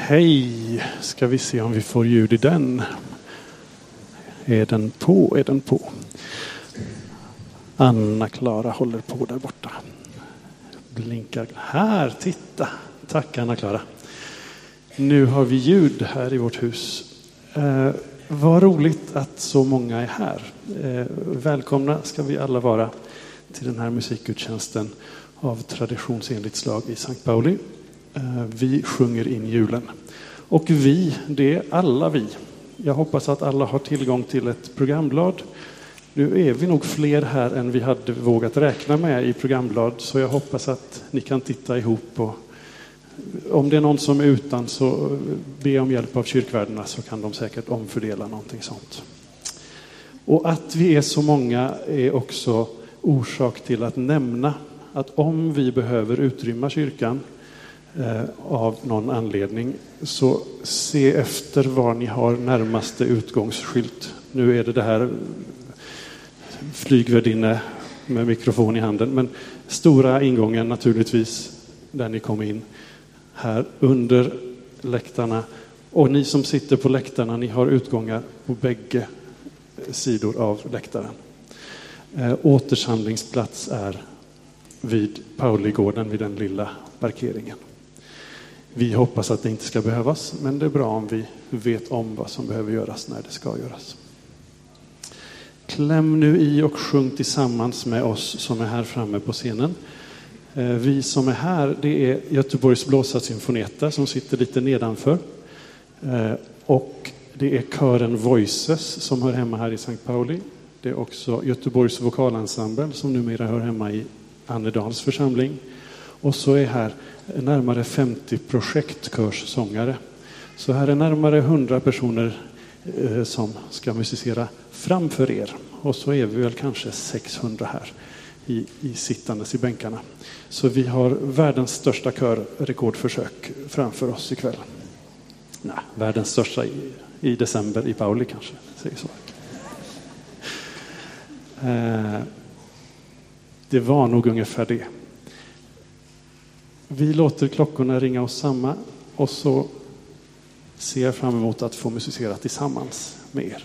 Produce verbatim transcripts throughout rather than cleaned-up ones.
Hej, ska vi se om vi får ljud i den. Är den på? Är den på? Anna-Klara håller på där borta. Blinkar. Här, titta. Tack Anna-Klara. Nu har vi ljud här i vårt hus. Eh, vad roligt att så många är här. Eh, välkomna ska vi alla vara till den här musikgudstjänsten av traditionsenligt slag i Sankt Pauli. Eh, vi sjunger in julen. Och vi, det är alla vi. Jag hoppas att alla har tillgång till ett programblad. Nu är vi nog fler här än vi hade vågat räkna med i programblad. Så jag hoppas att ni kan titta ihop. Och om det är någon som är utan så be om hjälp av kyrkvärdarna så kan de säkert omfördela någonting sånt. Och att vi är så många är också orsak till att nämna att om vi behöver utrymma kyrkan eh, av någon anledning så se efter var ni har närmaste utgångsskylt. Nu är det det här flygvärdinne med mikrofon i handen. Men stora ingången naturligtvis där ni kom in. Här under läktarna. Och ni som sitter på läktarna, ni har utgångar på bägge sidor av läktaren. Eh, återsamlingsplats är vid Pauligården, vid den lilla parkeringen. Vi hoppas att det inte ska behövas, men det är bra om vi vet om vad som behöver göras när det ska göras. Kläm nu i och sjung tillsammans med oss som är här framme på scenen. Vi som är här, det är Göteborgs blåsarsymfonetta som sitter lite nedanför. Och det är kören Voices som hör hemma här i Sankt Pauli. Det är också Göteborgs vokalensemble som numera hör hemma i Annedals församling. Och så är här närmare femtio projektkörssångare. Så här är närmare hundra personer eh, som ska musicera framför er. Och så är vi väl kanske sexhundra här i, i sittandes i bänkarna. Så vi har världens största körrekordförsök framför oss ikväll. Nej, världens största i, i december i Pauli kanske. Säger så. Eh, det var nog ungefär det. Vi låter klockorna ringa oss samman och så ser jag fram emot att få musicera tillsammans med er.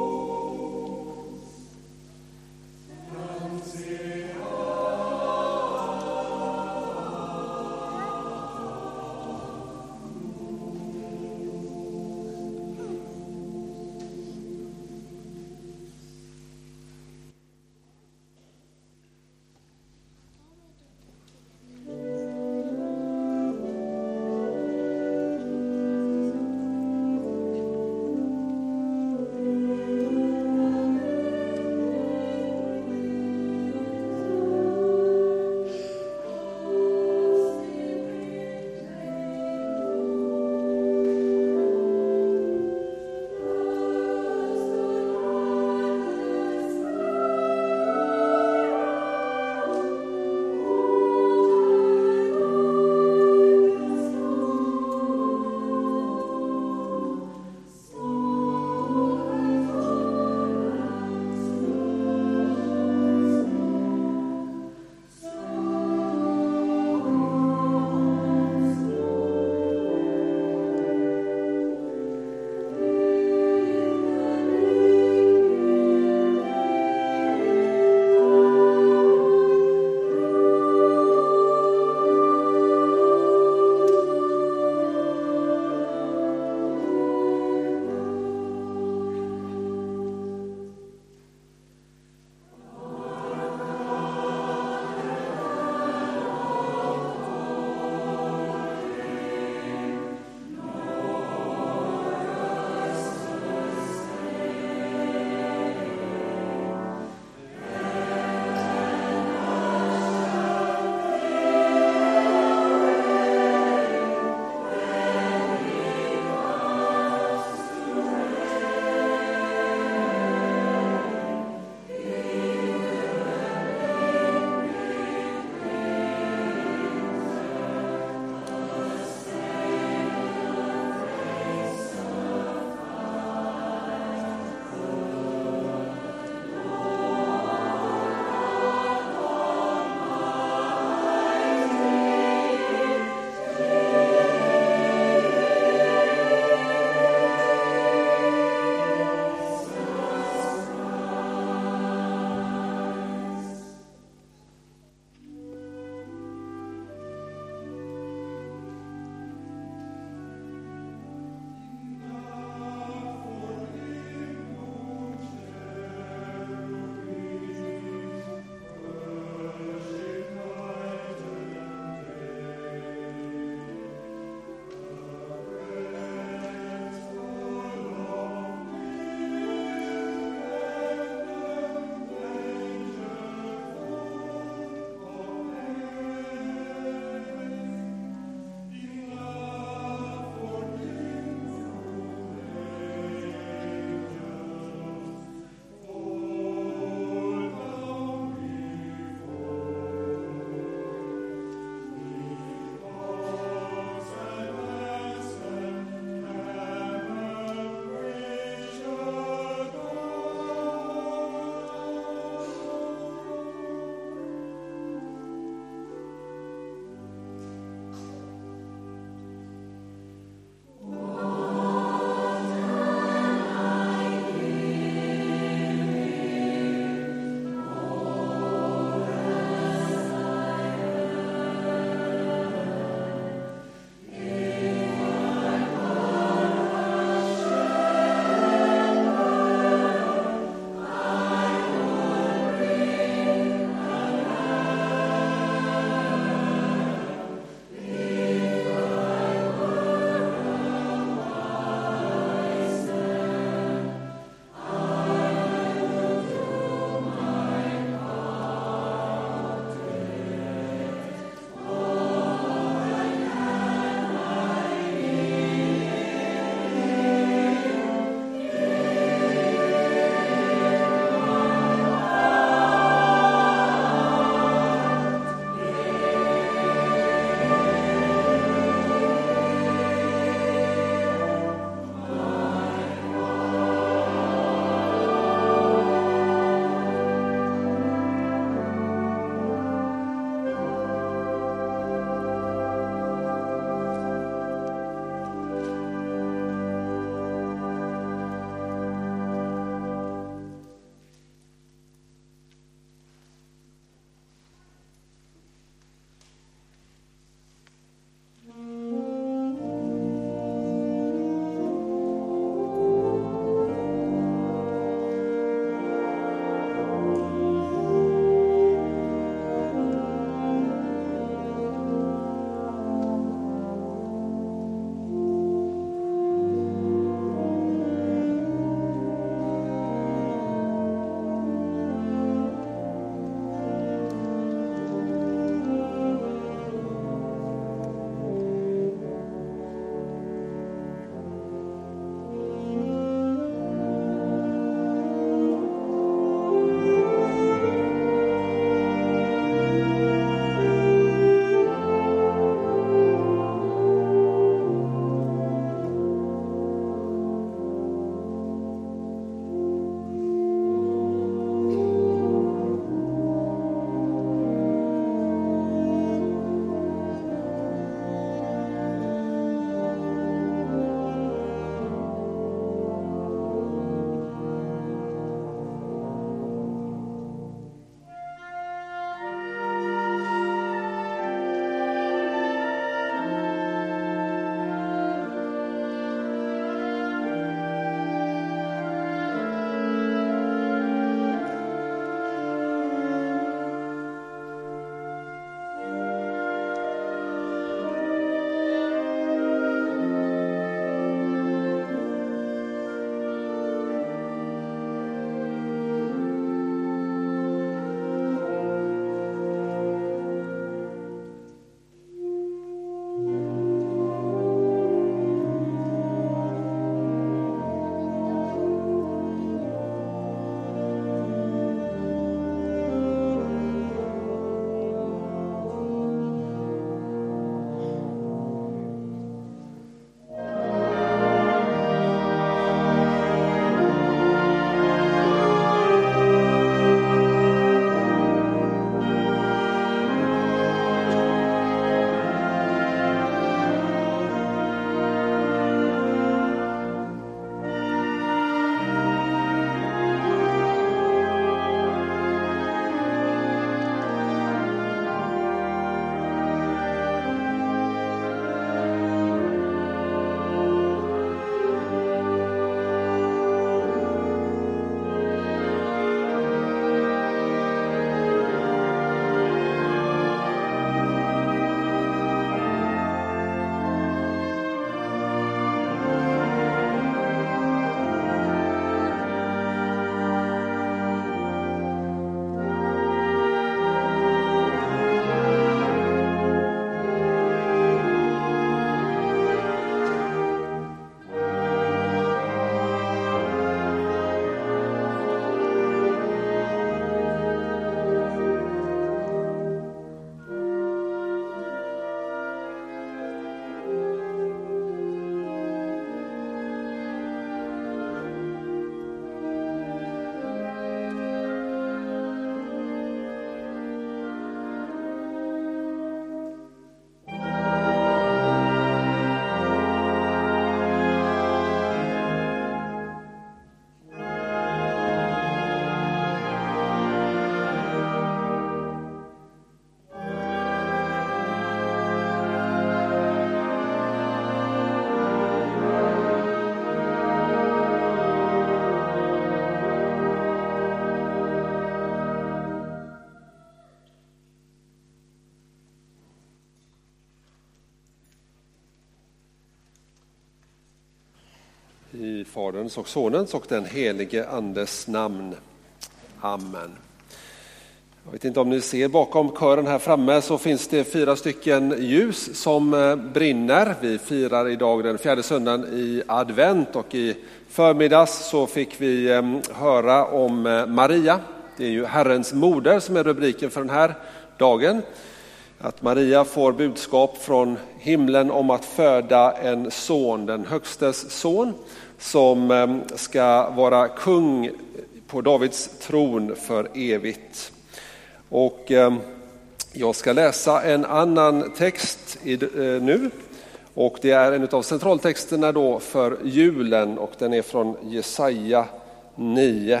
I Faderns och Sonens och den helige Andes namn. Amen. Jag vet inte om ni ser bakom kören här framme, så finns det fyra stycken ljus som brinner. Vi firar idag den fjärde söndagen i advent, och i förmiddags så fick vi höra om Maria. Det är ju Herrens moder som är rubriken för den här dagen. Att Maria får budskap från himlen om att föda en son, den högstes son, som ska vara kung på Davids tron för evigt. Och jag ska läsa en annan text nu, och det är en av centraltexterna då för julen, och den är från Jesaja nio.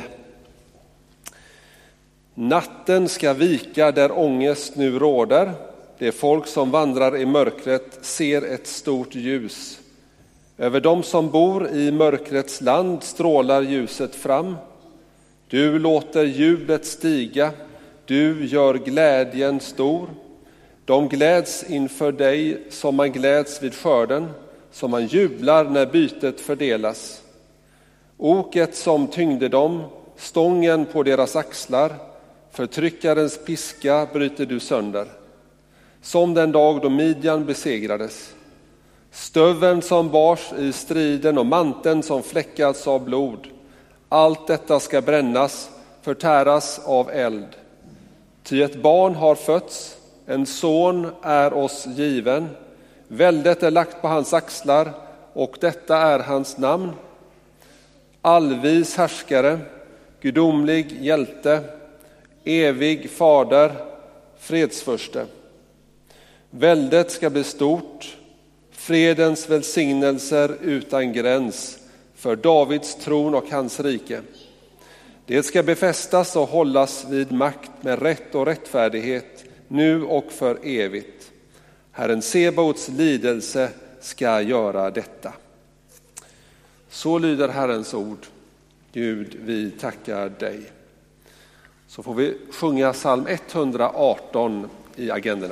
Natten ska vika där ångest nu råder. Det folk som vandrar i mörkret ser ett stort ljus. Över dem som bor i mörkrets land strålar ljuset fram. Du låter jublet stiga, du gör glädjen stor. De gläds inför dig som man gläds vid skörden, som man jublar när bytet fördelas. Oket som tyngde dem, stången på deras axlar, förtryckarens piska bryter du sönder. Som den dag då Midjan besegrades. Stöven som bars i striden och manteln som fläckats av blod. Allt detta ska brännas, förtäras av eld. Ty ett barn har fötts, en son är oss given. Väldet är lagt på hans axlar, och detta är hans namn. Allvis härskare, gudomlig hjälte, evig fader, fredsförste. Väldet ska bli stort, fredens välsignelser utan gräns för Davids tron och hans rike. Det ska befästas och hållas vid makt med rätt och rättfärdighet, nu och för evigt. Herren Sebaots lidelse ska göra detta. Så lyder Herrens ord. Gud, vi tackar dig. Så får vi sjunga psalm etthundraarton i agendorna.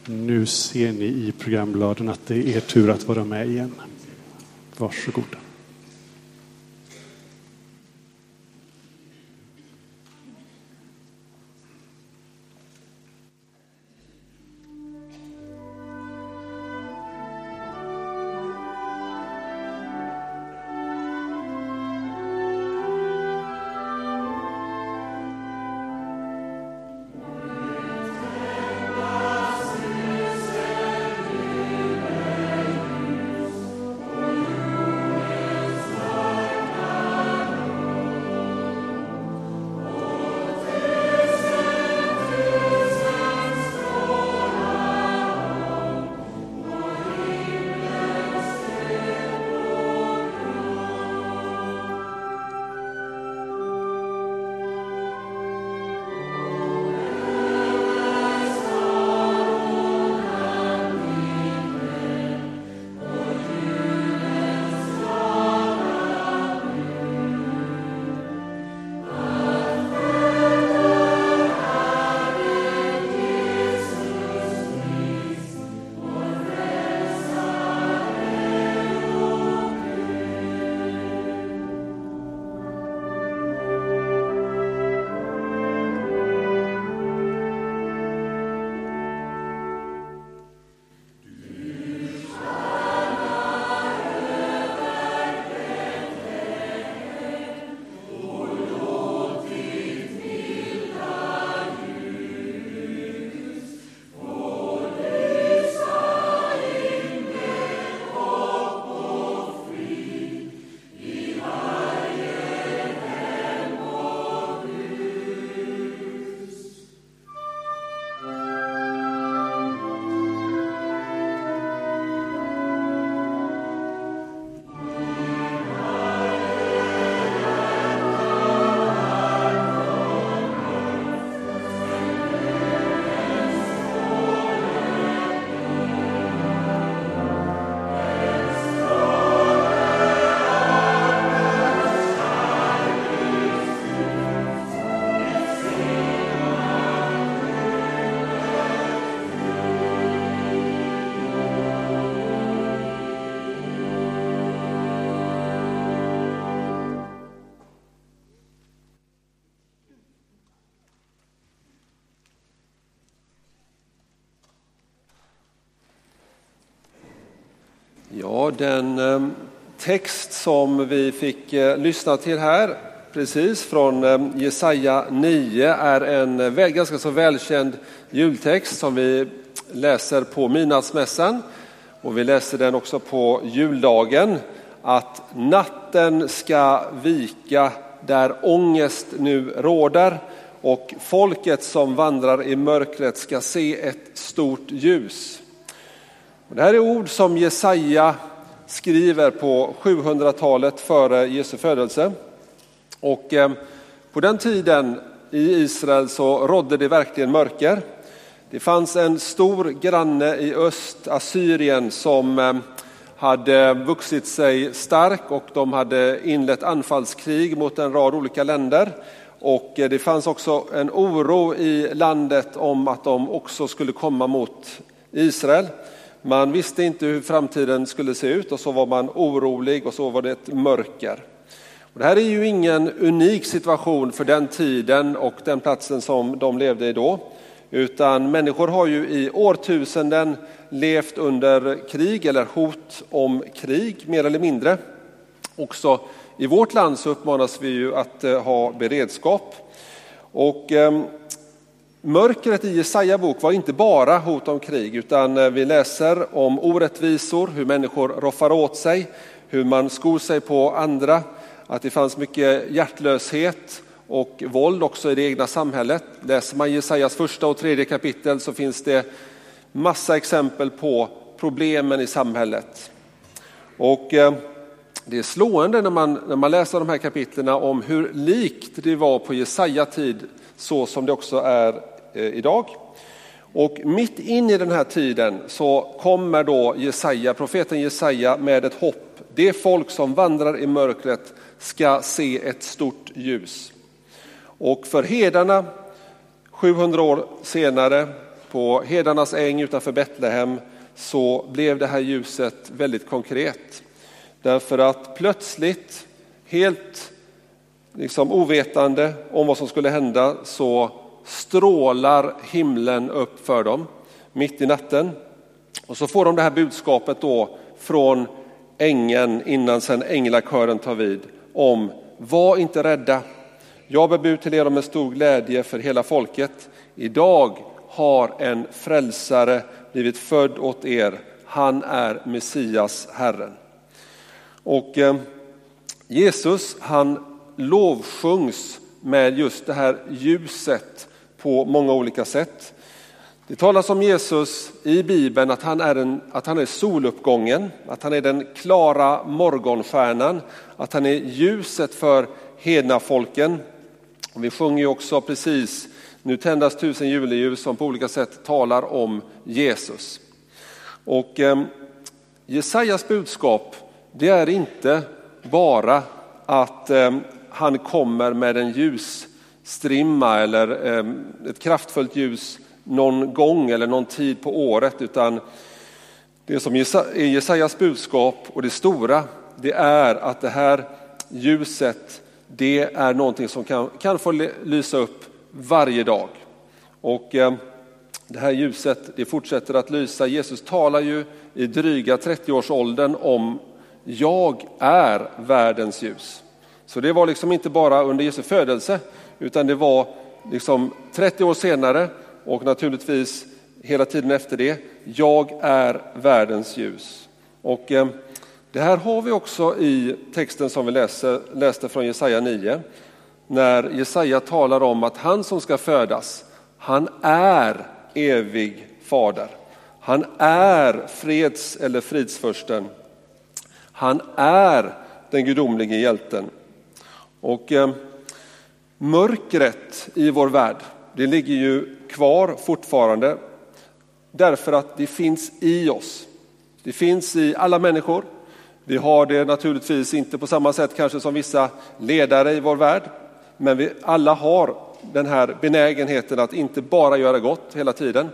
Nu ser ni i programbladen att det är er tur att vara med igen. Varsågoda. Ja, den eh, text som vi fick eh, lyssna till här precis från eh, Jesaja nio är en eh, väl, ganska så välkänd jultext som vi läser på midnattsmässan, och vi läser den också på juldagen, att natten ska vika där ångest nu råder och folket som vandrar i mörkret ska se ett stort ljus. Det här är ord som Jesaja skriver på sjuhundratalet före Jesu födelse. Och på den tiden i Israel så rådde det verkligen mörker. Det fanns en stor granne i öst, Assyrien, som hade vuxit sig stark, och de hade inlett anfallskrig mot en rad olika länder. Och det fanns också en oro i landet om att de också skulle komma mot Israel. Man visste inte hur framtiden skulle se ut, och så var man orolig, och så var det ett mörker. Och det här är ju ingen unik situation för den tiden och den platsen som de levde i då. Utan människor har ju i årtusenden levt under krig eller hot om krig, mer eller mindre. Också i vårt land så uppmanas vi ju att ha beredskap. Och eh, mörkret i Jesaja bok var inte bara hot om krig, utan vi läser om orättvisor, hur människor roffar åt sig, hur man skor sig på andra, att det fanns mycket hjärtlöshet och våld också i det egna samhället. Läser man Jesajas första och tredje kapitel så finns det massa exempel på problemen i samhället. Och eh, det är slående när man, när man läser de här kapitlerna om hur likt det var på Jesaja tid, så som det också är eh, idag. Och mitt in i den här tiden så kommer då Jesaja, profeten Jesaja, med ett hopp. Det folk som vandrar i mörkret ska se ett stort ljus. Och för herdarna sjuhundra år senare, på Hedarnas äng utanför Betlehem så blev det här ljuset väldigt konkret. Därför att plötsligt, helt liksom ovetande om vad som skulle hända, så strålar himlen upp för dem mitt i natten. Och så får de det här budskapet då från ängeln innan sen änglakören tar vid om: var inte rädda, jag bebud till er om en stor glädje för hela folket. Idag har en frälsare blivit född åt er, han är Messias, Herren. Och eh, Jesus, han lovsjungs med just det här ljuset på många olika sätt. Det talas om Jesus i Bibeln att han är, en, att han är soluppgången, att han är den klara morgonstjärnan, att han är ljuset för hedna folken. Och vi sjunger ju också precis: nu tändas tusen juleljus, som på olika sätt talar om Jesus. Och eh, Jesajas budskap, det är inte bara att eh, han kommer med en ljusstrimma eller eh, ett kraftfullt ljus någon gång eller någon tid på året, utan det som är Jesajas budskap och det stora, det är att det här ljuset, det är någonting som kan, kan få lysa upp varje dag. Och eh, det här ljuset, det fortsätter att lysa. Jesus talar ju i dryga trettio-årsåldern om: jag är världens ljus. Så det var liksom inte bara under Jesu födelse, utan det var liksom trettio år senare och naturligtvis hela tiden efter det. Jag är världens ljus. Och eh, det här har vi också i texten som vi läste, läste från Jesaja nio. När Jesaja talar om att han som ska födas, han är evig fader. Han är freds eller fridsförsten. Han är den gudomlige hjälten. Och eh, mörkret i vår värld, det ligger ju kvar fortfarande. Därför att det finns i oss. Det finns i alla människor. Vi har det naturligtvis inte på samma sätt kanske som vissa ledare i vår värld. Men vi alla har den här benägenheten att inte bara göra gott hela tiden.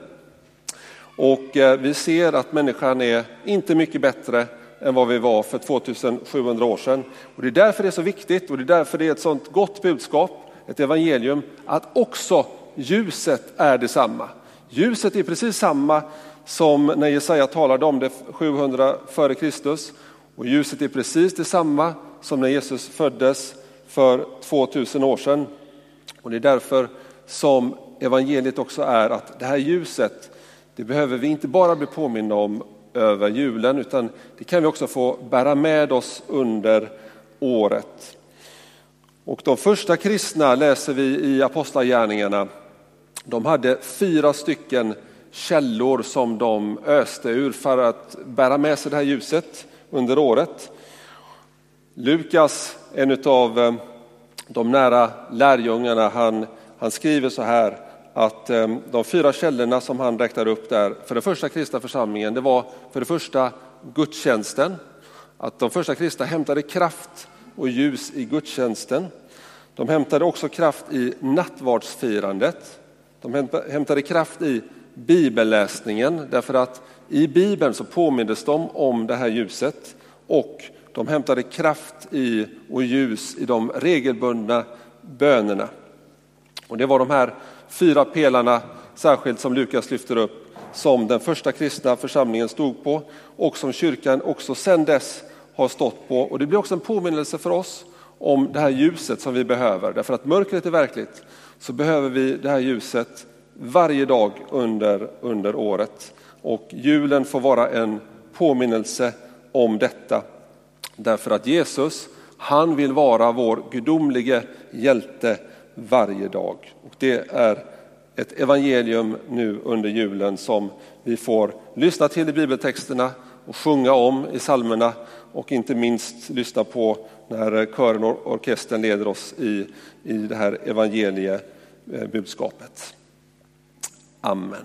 Och eh, vi ser att människan är inte mycket bättre än vad vi var för tvåtusensjuhundra år sedan. Och det är därför det är så viktigt, och det är därför det är ett sånt gott budskap, ett evangelium, att också ljuset är detsamma. Ljuset är precis samma som när Jesaja talade om det sjuhundra före Kristus. Och ljuset är precis detsamma som när Jesus föddes för tvåtusen år sedan. Och det är därför som evangeliet också är att det här ljuset, det behöver vi inte bara bli påminna om över julen, utan det kan vi också få bära med oss under året. Och de första kristna läser vi i Apostlagärningarna. De hade fyra stycken källor som de öste ur för att bära med sig det här ljuset under året. Lukas, en av de nära lärjungarna, han, han skriver så här att de fyra källorna som han räknar upp där för den första kristna församlingen, det var för det första gudstjänsten. Att de första kristna hämtade kraft och ljus i gudstjänsten. De hämtade också kraft i nattvardsfirandet. De hämtade kraft i bibelläsningen, därför att i Bibeln så påmindes de om det här ljuset. Och de hämtade kraft i och ljus i de regelbundna bönerna. Och det var de här fyra pelarna särskilt som Lukas lyfter upp, som den första kristna församlingen stod på och som kyrkan också sedan dess har stått på. Och det blir också en påminnelse för oss om det här ljuset som vi behöver. Därför att mörkret är verkligt, så behöver vi det här ljuset varje dag under, under året. Och julen får vara en påminnelse om detta. Därför att Jesus, han vill vara vår gudomlige hjälte varje dag. Och det är ett evangelium nu under julen som vi får lyssna till i bibeltexterna och sjunga om i psalmerna, och inte minst lyssna på när kören och orkestern leder oss i, i det här evangeliebudskapet. Amen.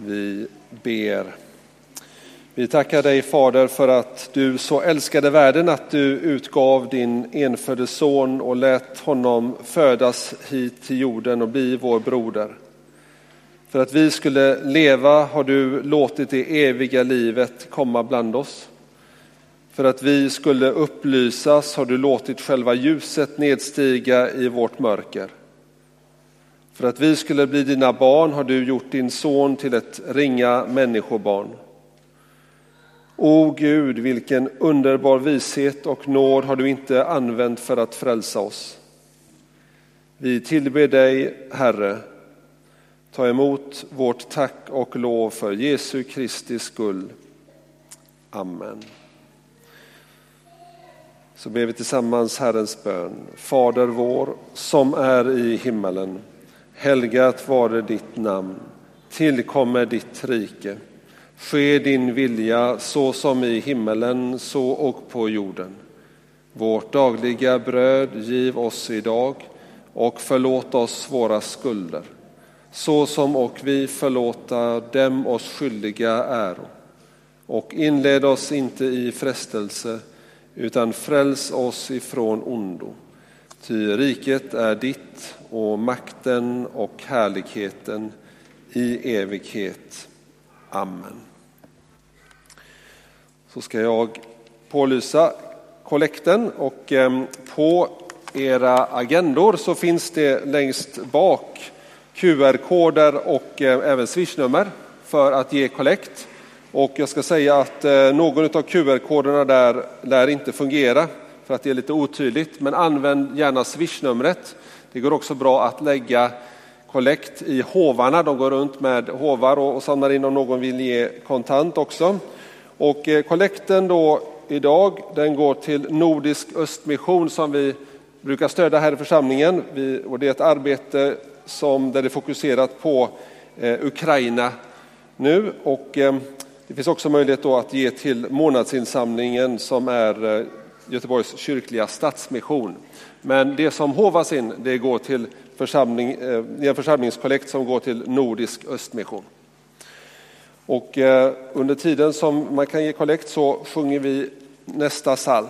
Vi ber. Vi tackar dig, Fader, för att du så älskade världen att du utgav din enfödde son och lät honom födas hit till jorden och bli vår broder. För att vi skulle leva har du låtit det eviga livet komma bland oss. För att vi skulle upplysas har du låtit själva ljuset nedstiga i vårt mörker. För att vi skulle bli dina barn har du gjort din son till ett ringa människobarn. O Gud, vilken underbar vishet och nåd har du inte använt för att frälsa oss. Vi tillber dig, Herre. Ta emot vårt tack och lov för Jesu Kristi skull. Amen. Så ber vi tillsammans Herrens bön. Fader vår, som är i himmelen. Helgat vare ditt namn. Tillkommer ditt rike. Ske din vilja så som i himmelen, så och på jorden. Vårt dagliga bröd giv oss idag och förlåt oss våra skulder. Så som och vi förlåta dem oss skyldiga äro. Och inled oss inte i frestelse, utan fräls oss ifrån ondo. Ty riket är ditt och makten och härligheten i evighet. Amen. Så ska jag pålysa kollekten, och på era agendor så finns det längst bak Q R-koder och även swishnummer för att ge kollekt. Och jag ska säga att någon av Q R-koderna där lär inte fungera för att det är lite otydligt, men använd gärna swishnumret. Det går också bra att lägga kollekt i hovarna. De går runt med hovar och samlar in om någon vill ge kontant också. Och kollekten då idag, den går till Nordisk Östmission som vi brukar stödja här i församlingen. Vi, och det är ett arbete som, där det är fokuserat på eh, Ukraina nu. Och eh, det finns också möjlighet då att ge till månadsinsamlingen som är eh, Göteborgs kyrkliga stadsmission. Men det som hovas in, det går till församling, eh, en församlingskollekt som går till Nordisk Östmission. Och eh, under tiden som man kan ge kollekt så sjunger vi nästa psalm.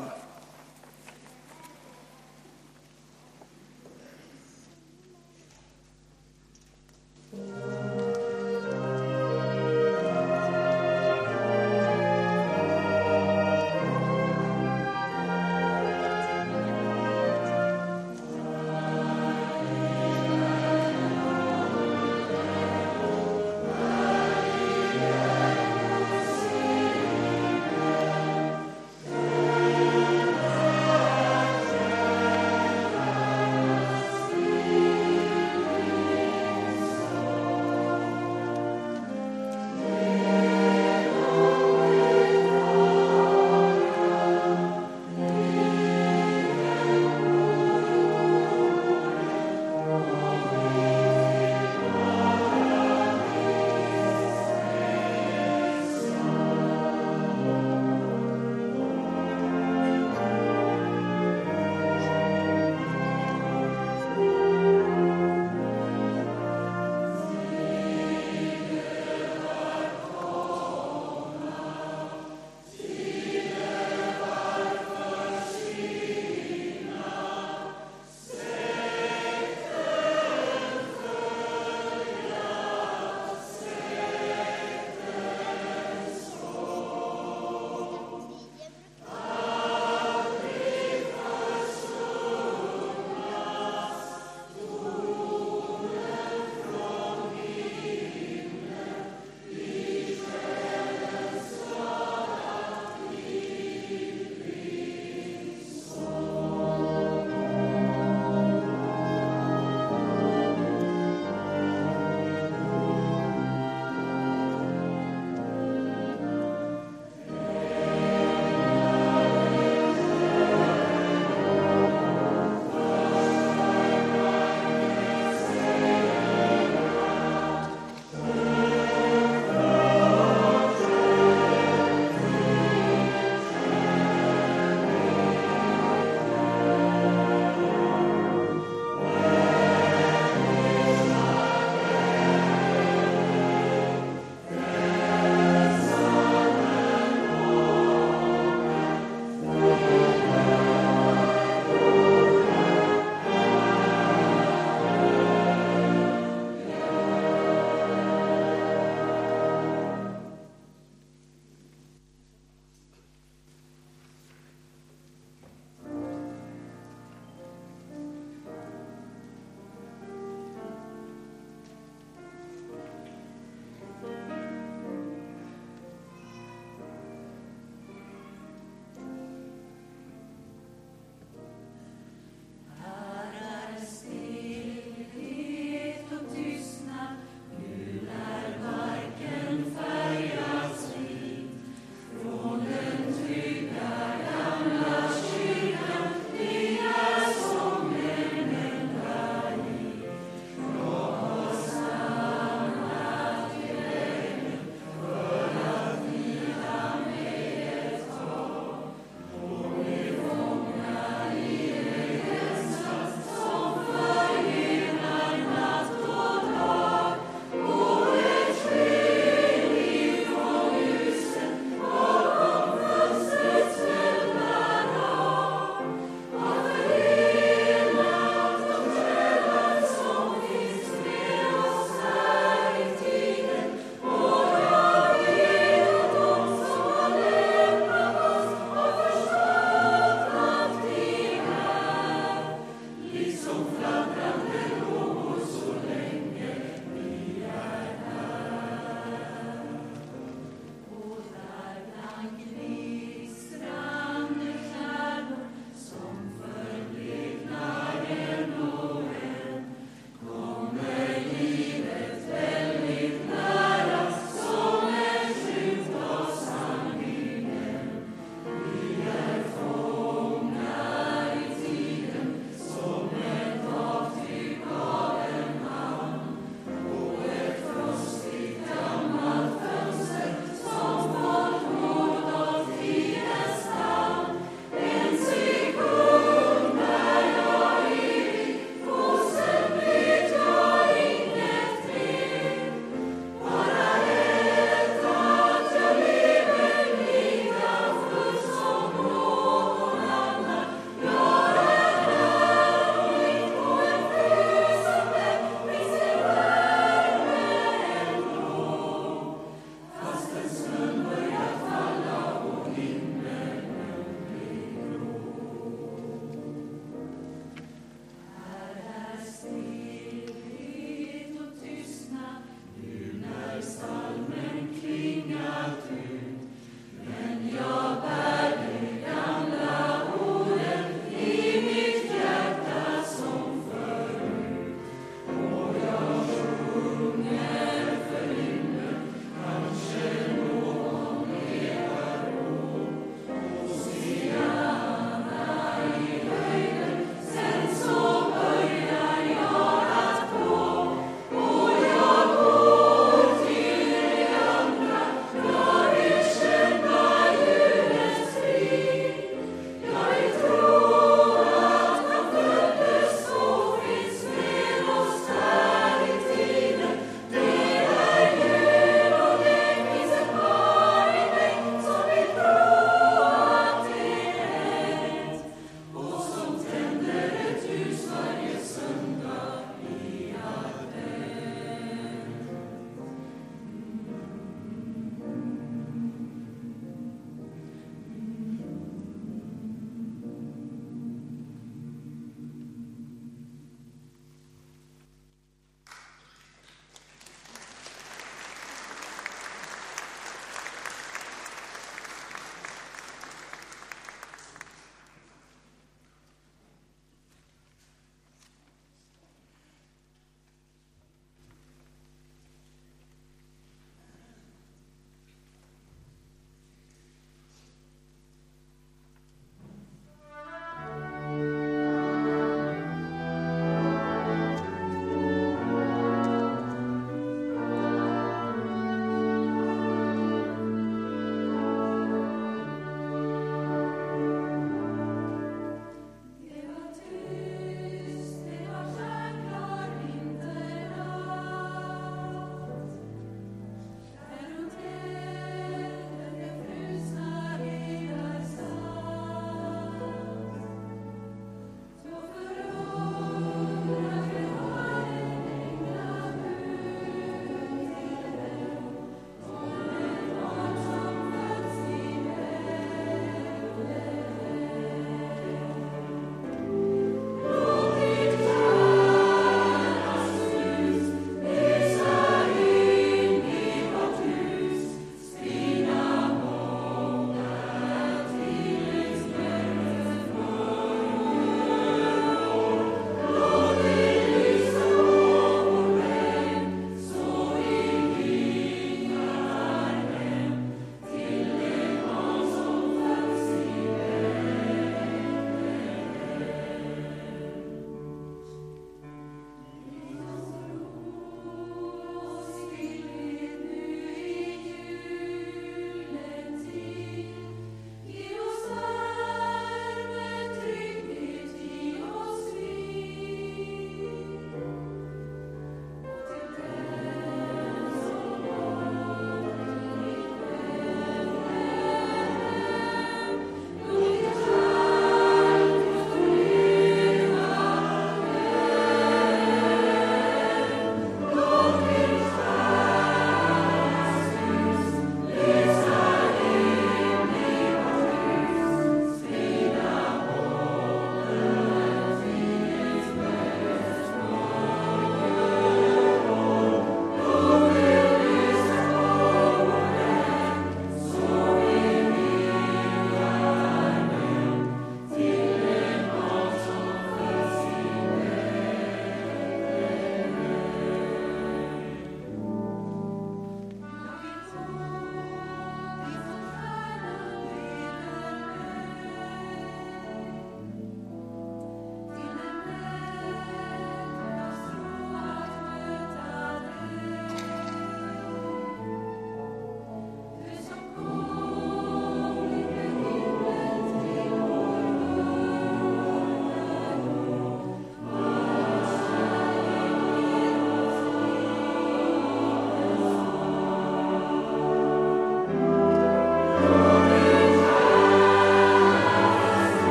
Amen.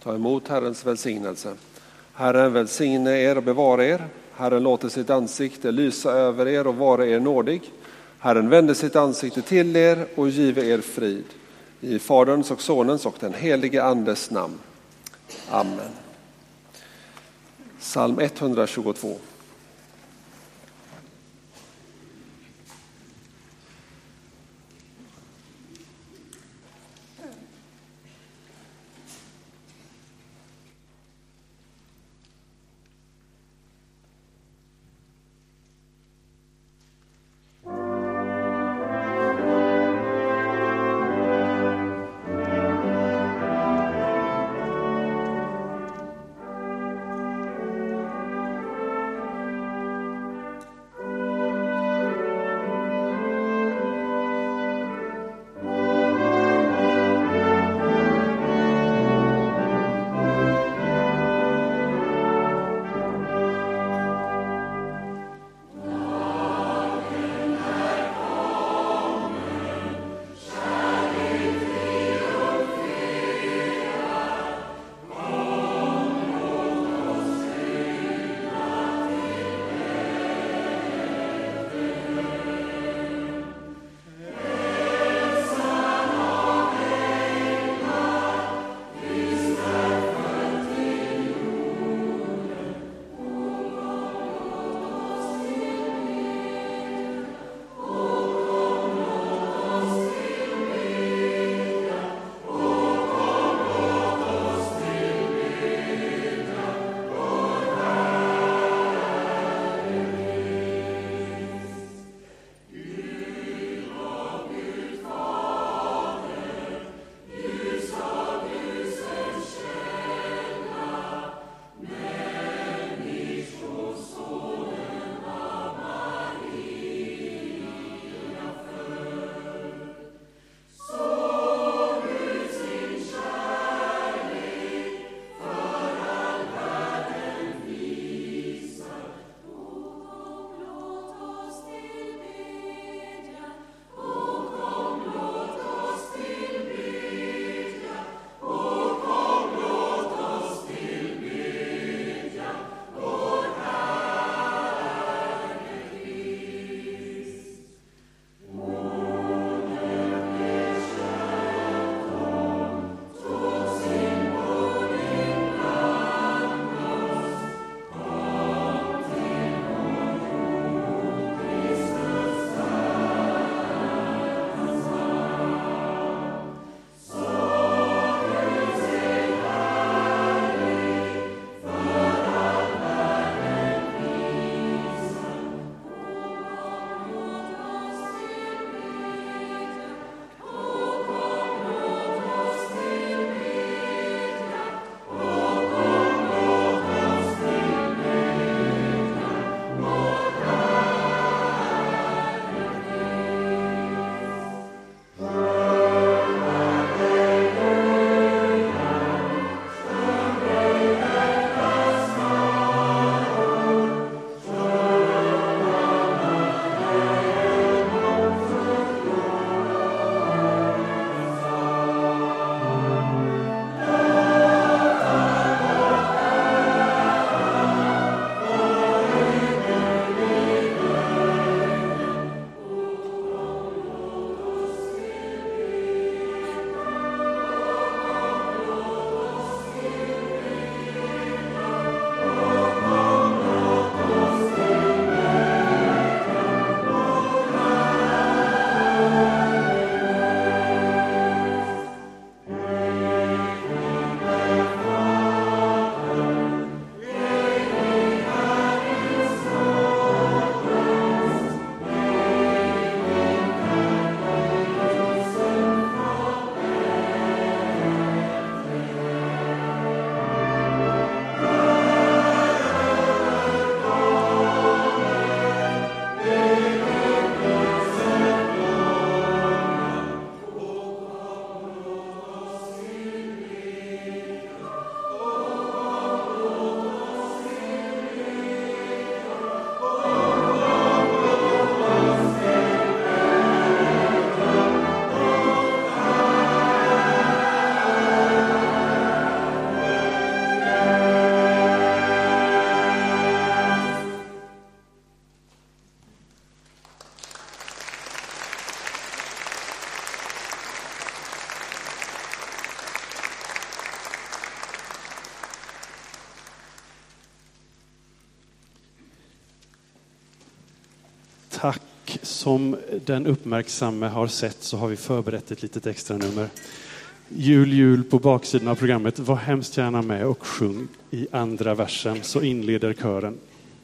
Ta emot Herrens välsignelse. Herren välsigne er och bevara er. Herren låter sitt ansikte lysa över er och vara er nådig. Herren vänder sitt ansikte till er och giver er frid. I Faderns och Sonens och den helige Andes namn. Amen. Psalm etthundratjugotvå. tack. Som den uppmärksamme har sett så har vi förberett ett litet extra nummer. Jul, jul på baksidan av programmet. Var hemskt gärna med och sjung i andra versen så inleder kören.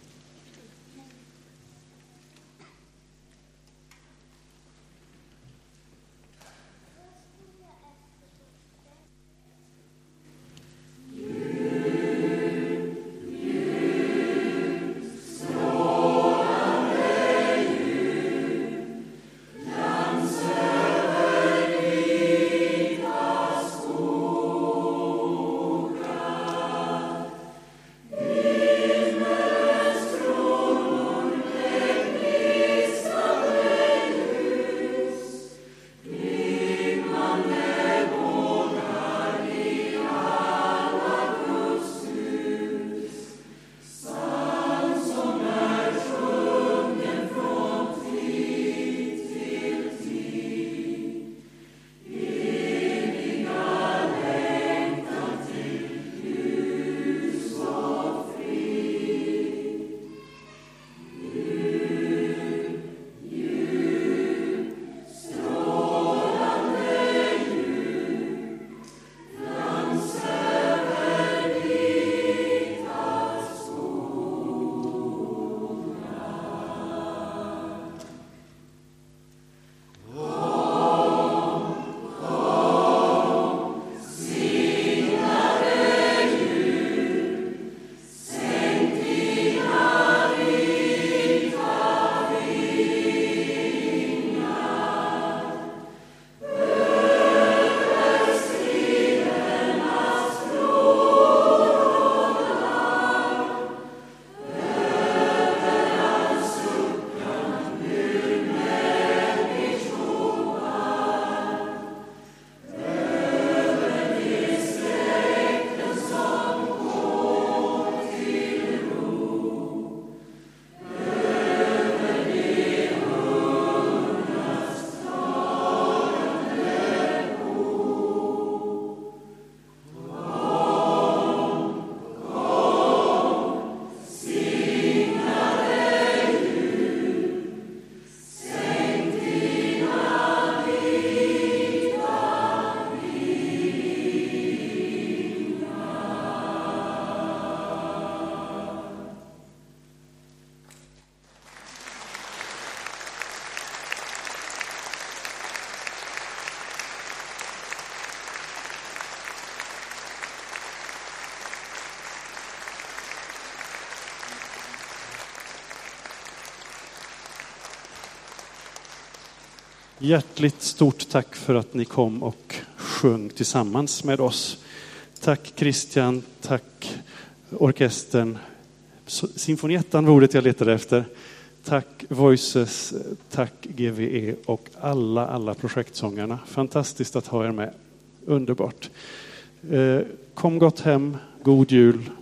Hjärtligt stort tack för att ni kom och sjöng tillsammans med oss. Tack Christian, tack orkestern. Sinfoniettan var ordet jag letade efter. Tack Voices, tack G V E och alla, alla projektsångarna. Fantastiskt att ha er med. Underbart. Kom gott hem, god jul.